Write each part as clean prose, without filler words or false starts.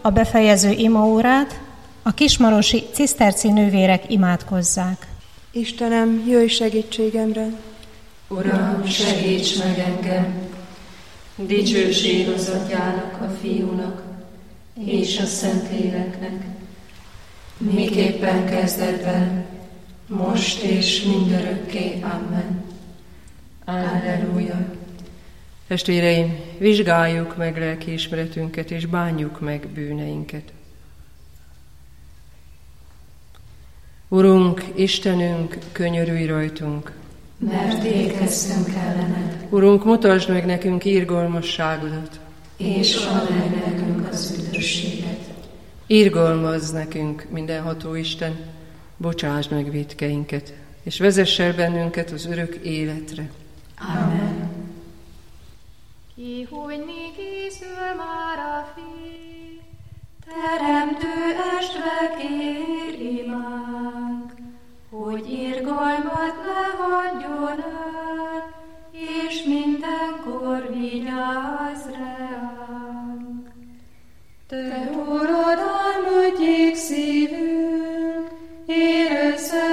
a befejező imaórát a kismarosi ciszterci nővérek imádkozzák. Istenem, jöjj segítségemre! Uram, segíts meg engem! Dicsőség az Atyának, a Fiúnak és a Szentléleknek, miképpen kezdetben, most és mindörökké. Amen. Alleluja. Testvéreim, vizsgáljuk meg lelkiismeretünket, és bánjuk meg bűneinket. Urunk, Istenünk, könyörülj rajtunk! Mert ékeztünk ellened. Urunk, mutasd meg nekünk irgalmasságodat, és add meg nekünk az üdvösséget. Irgalmazz nekünk, mindenható Isten, bocsásd meg vétkeinket, és vezess el bennünket az örök életre. Amen. Ki, hogy mi készül már a fény, Teremtő estre kér imánk, hogy irgalmat ne hagyjon el, és mindenkor vigyázz ránk. Te, Urad, álmodjék szívünk, érezze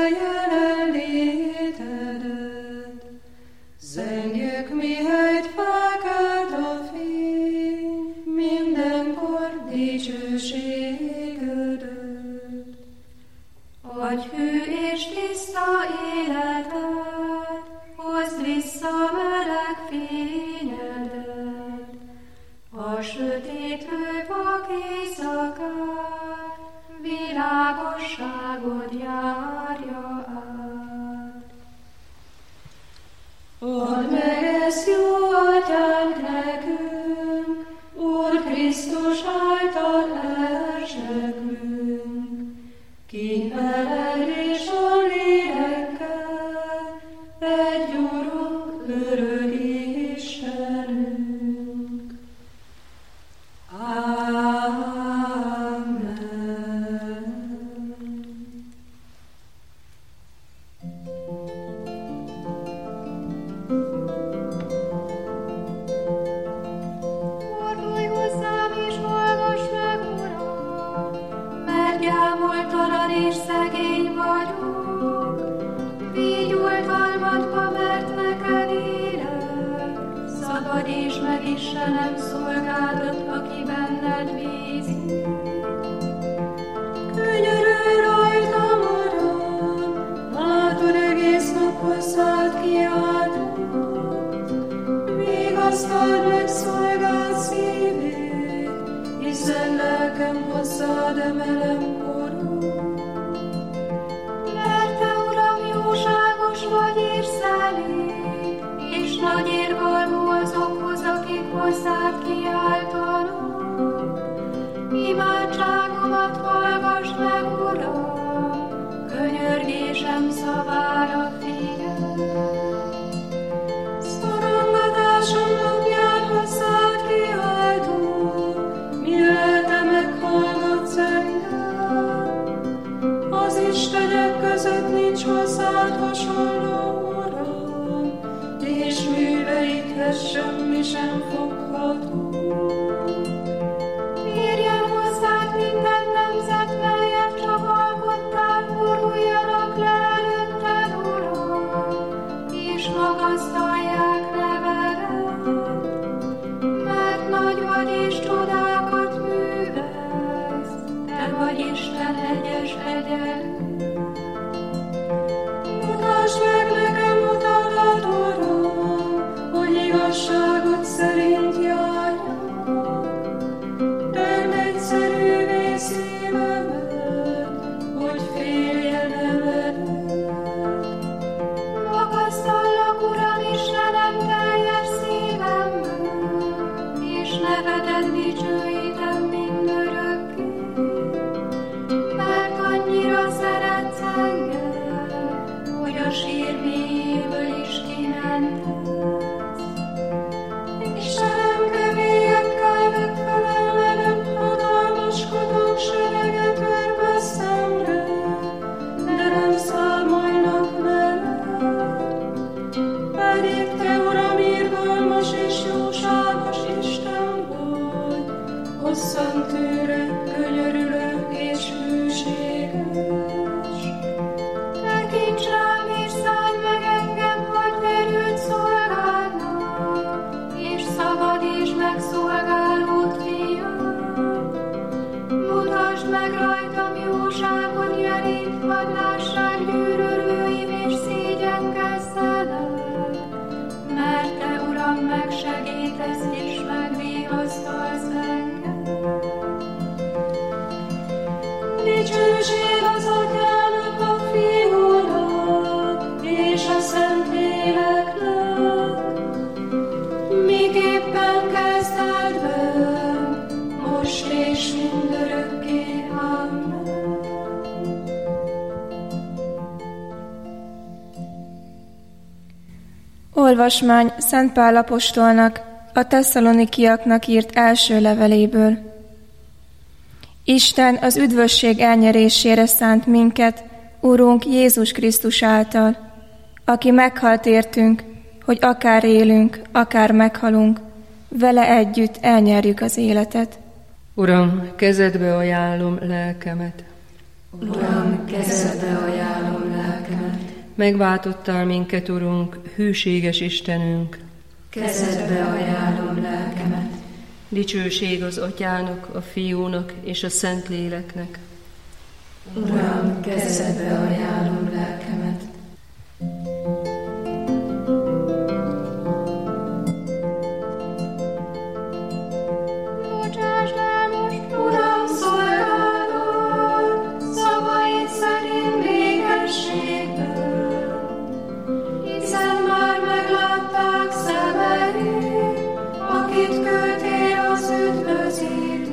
jelenlétedet. Zengjük, mihelyt felkelt a fény, mindenkor dicsőségödet. Adj hű és tiszta életet, hozd vissza meleg fényedet. A sötétlő vak éjszakát, világosságod járja át. Add meg ezt, jó Atyánk, nekünk, Úr Krisztus által elzsegünk, ki veled és a lélekkel, egy Urunk, örök Istenünk. Amen. fordulj hozzám és hallgass meg, Uram, Mert gyámoltalan és szegény vagyok, vigy oltalmadba, mert neked élek. Szabadíts meg, Istenem, szolgádat, aki benned bízik. Könyörülj rajtam, Uram, látod, egész nap hozzád kiáltott. Vigasztald meg szolgád szívét, hiszen lelkem hozzád emelem korod. Mert te, Uram, jóságos vagy és szelíd, és nagy irgalmú azokhoz, akik hozzád kiáltanak. Imádságomat hallgass meg, Uram, könyörgésem szavára figyelj. Szorongatásom napján hozzád kiáltok, mi lelke meghallgatsz engem. Az istenek között nincs hozzád hasonló, Uram, és műveidhez semmi sem fogható. Érjen hozzád minden nemzet, melyet csak alkottál, boruljanak le előtted, Uram, és magasztalják nevedet. Mert nagy vagy és csodákat művelsz, te vagy Isten egyes egyenlő. Mutasd meg nekem utadat, Uram, hogy igazságod szerint járjak. Tedd egyszerűvé szívemet, hogy féljen eveled. Magasztallak, Uram, Istenem, teljes szívemből, és nevedet dicsőítem mindörökké. Mert annyira szeretsz engem, hogy a sír mélyéből is kimentesz. Istenem, kemélyekkel megfelelnem, hatalmaskodók sereget örve szemre, de nem számolnak veled. Pedig te, Uram, irgalmas és jóságos Isten vagy, hosszan tűrek Olvasmány Szent Pál apostolnak, a tesszalonikiaknak írt első leveléből. Isten az üdvösség elnyerésére szánt minket, Urunk Jézus Krisztus által, aki meghalt értünk, hogy akár élünk, akár meghalunk, vele együtt elnyerjük az életet. Uram, kezedbe ajánlom lelkemet. Uram, kezedbe ajánlom lelkemet. Megváltottál minket, Urunk, hűséges Istenünk. Kezedbe ajánlom lelkemet. Dicsőség az Atyának, a Fiúnak és a Szentléleknek. Uram, kezedbe ajánlom lelkemet. Bocsásd el most, Uram, szolgálatot, szavaid szerint békességből, hiszen már meglátták szemeid, akit küldtél az üdvözítőt.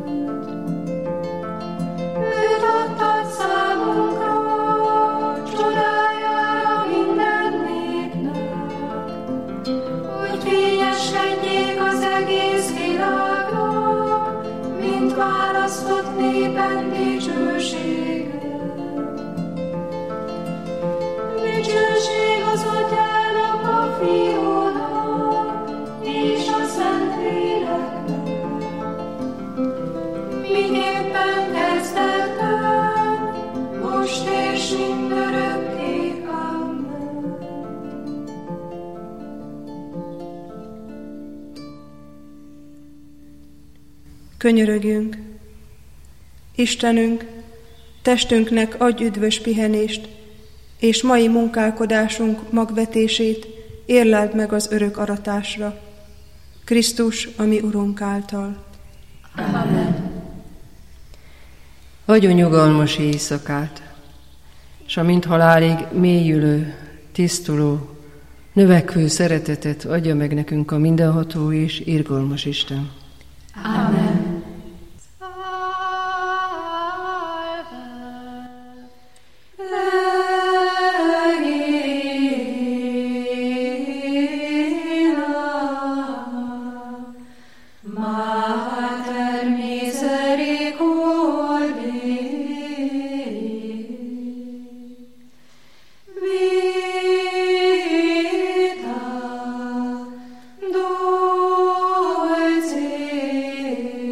Őt adtad számunkra, csodájára minden népnek, hogy fényeskedjék az egész világnak, mint választott népen dicsősége. Dicsőség az Atyának, a Fiúnak és a Szentléleknek, miképpen kezdetben, most és mindörökké. Amen. Könyörögjünk! Istenünk, testünknek adj üdvös pihenést, és mai munkálkodásunk magvetését érleld meg az örök aratásra. Krisztus, a mi Urunk által. Amen. Adjon nyugalmas éjszakát, s a mint halálig mélyülő, tisztuló, növekvő szeretetet adja meg nekünk a mindenható és irgalmas Isten. Amen. Vita, dulce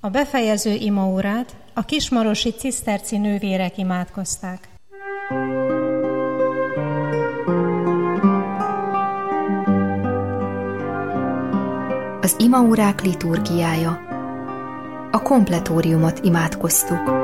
A befejező imaórát a kismarosi ciszterci nővérek imádkozták. Az imaórák liturgiája. A kompletóriumot imádkoztuk.